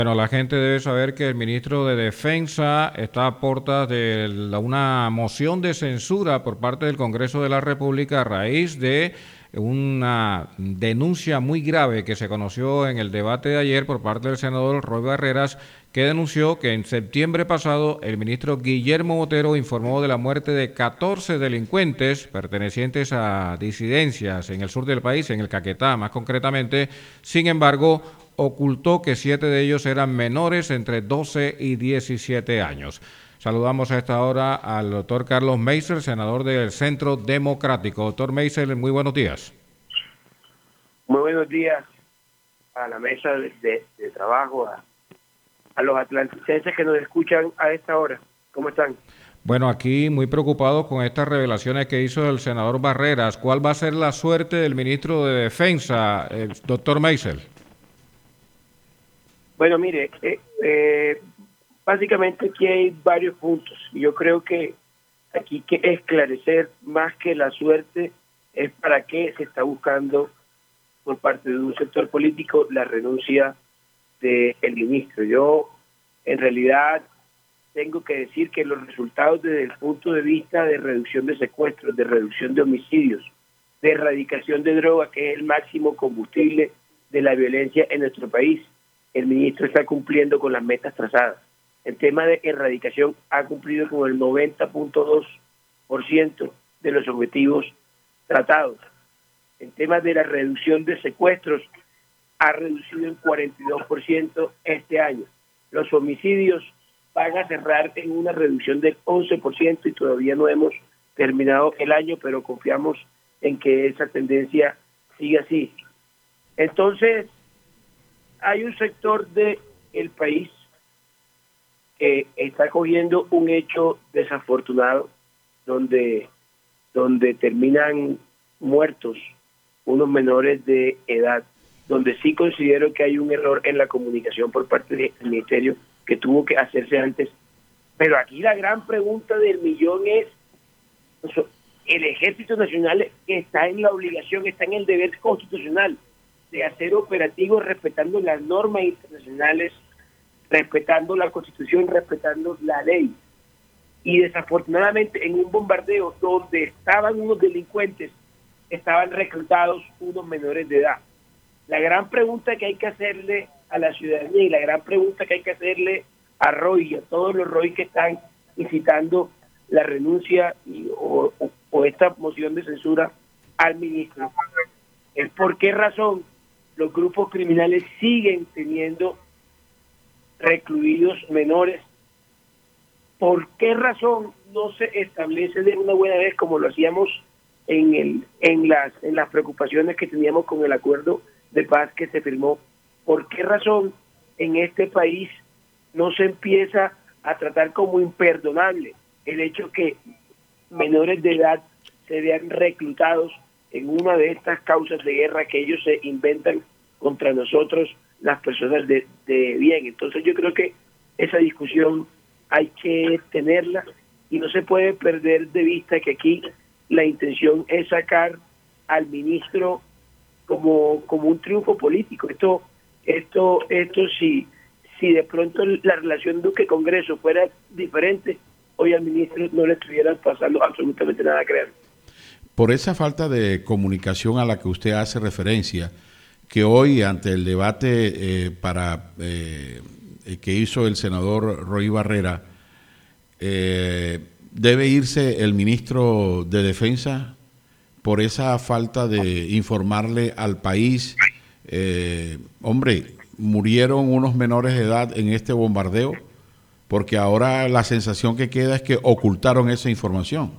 Bueno, la gente debe saber que el ministro de Defensa está a puertas de una moción de censura por parte del Congreso de la República a raíz de una denuncia muy grave que se conoció en el debate de ayer por parte del senador Roy Barreras, que denunció que en septiembre pasado el ministro Guillermo Botero informó de la muerte de 14 delincuentes pertenecientes a disidencias en el sur del país, en el Caquetá más concretamente. Sin embargo, ocultó que 7 de ellos eran menores entre 12 y 17 años. Saludamos a esta hora al doctor Carlos Meiser, senador del Centro Democrático. Doctor Meiser, muy buenos días. Muy buenos días a la mesa de trabajo, a los atlanticenses que nos escuchan a esta hora. ¿Cómo están? Bueno, aquí muy preocupados con estas revelaciones que hizo el senador Barreras. ¿Cuál va a ser la suerte del ministro de Defensa, el doctor Meiser? Bueno, mire, básicamente aquí hay varios puntos. Yo creo que aquí hay que esclarecer más que la suerte es para qué se está buscando por parte de un sector político la renuncia del ministro. Yo, en realidad, tengo que decir que los resultados desde el punto de vista de reducción de secuestros, de reducción de homicidios, de erradicación de droga, que es el máximo combustible de la violencia en nuestro país, el ministro está cumpliendo con las metas trazadas. En tema de erradicación ha cumplido con el 90.2% de los objetivos tratados. En temas de la reducción de secuestros ha reducido en 42% este año. Los homicidios van a cerrar en una reducción del 11% y todavía no hemos terminado el año, pero confiamos en que esa tendencia siga así. Entonces, hay un sector del país que está cogiendo un hecho desafortunado donde terminan muertos unos menores de edad, donde sí considero que hay un error en la comunicación por parte del ministerio que tuvo que hacerse antes. Pero aquí la gran pregunta del millón es, el Ejército Nacional está en la obligación, está en el deber constitucional de hacer operativos respetando las normas internacionales, respetando la Constitución, respetando la ley. Y desafortunadamente en un bombardeo donde estaban unos delincuentes, estaban reclutados unos menores de edad. La gran pregunta que hay que hacerle a la ciudadanía y la gran pregunta que hay que hacerle a Roy y a todos los Roy que están incitando la renuncia o esta moción de censura al ministro es por qué razón los grupos criminales siguen teniendo recluidos menores. ¿Por qué razón no se establece de una buena vez como lo hacíamos en las preocupaciones que teníamos con el acuerdo de paz que se firmó? ¿Por qué razón en este país no se empieza a tratar como imperdonable el hecho que menores de edad se vean reclutados en una de estas causas de guerra que ellos se inventan contra nosotros, las personas de bien? Entonces yo creo que esa discusión hay que tenerla y no se puede perder de vista que aquí la intención es sacar al ministro como un triunfo político. Esto si de pronto la relación Duque-Congreso fuera diferente, hoy al ministro no le estuvieran pasando absolutamente nada, créanme. Por esa falta de comunicación a la que usted hace referencia, que hoy ante el debate que hizo el senador Roy Barrera, debe irse el ministro de Defensa por esa falta de informarle al país. Hombre, murieron unos menores de edad en este bombardeo, porque ahora la sensación que queda es que ocultaron esa información.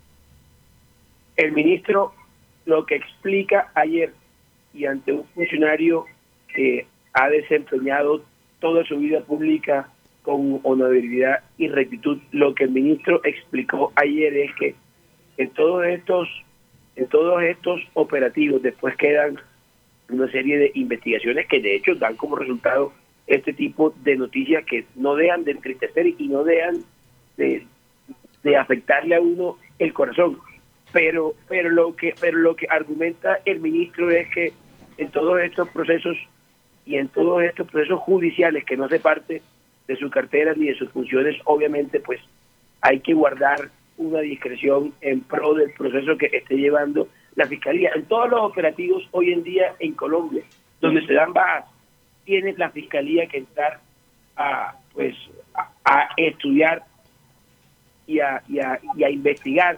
El ministro lo que explica ayer y ante un funcionario que ha desempeñado toda su vida pública con honorabilidad y rectitud, lo que el ministro explicó ayer es que en todos estos operativos después quedan una serie de investigaciones que de hecho dan como resultado este tipo de noticias que no dejan de entristecer y no dejan de afectarle a uno el corazón. Pero lo que argumenta el ministro es que en todos estos procesos y en todos estos procesos judiciales que no hace parte de su cartera ni de sus funciones, obviamente pues hay que guardar una discreción en pro del proceso que esté llevando la Fiscalía. En todos los operativos hoy en día en Colombia, donde se dan bajas, tiene la Fiscalía que entrar a estudiar y a investigar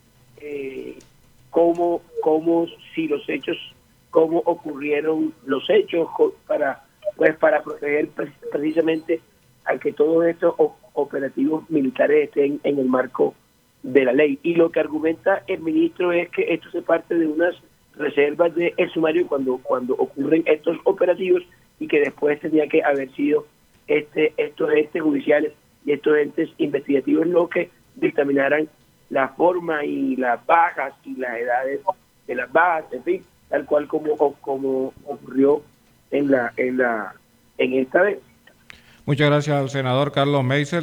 cómo si los hechos, cómo ocurrieron los hechos para proteger precisamente a que todos estos operativos militares estén en el marco de la ley. Y lo que argumenta el ministro es que esto se parte de unas reservas del sumario cuando ocurren estos operativos y que después tenía que haber sido estos entes judiciales y estos entes investigativos lo que dictaminaran la forma y las bajas y las edades de las bajas, en fin, tal cual como ocurrió en esta vez. Muchas gracias al senador Carlos Meiser.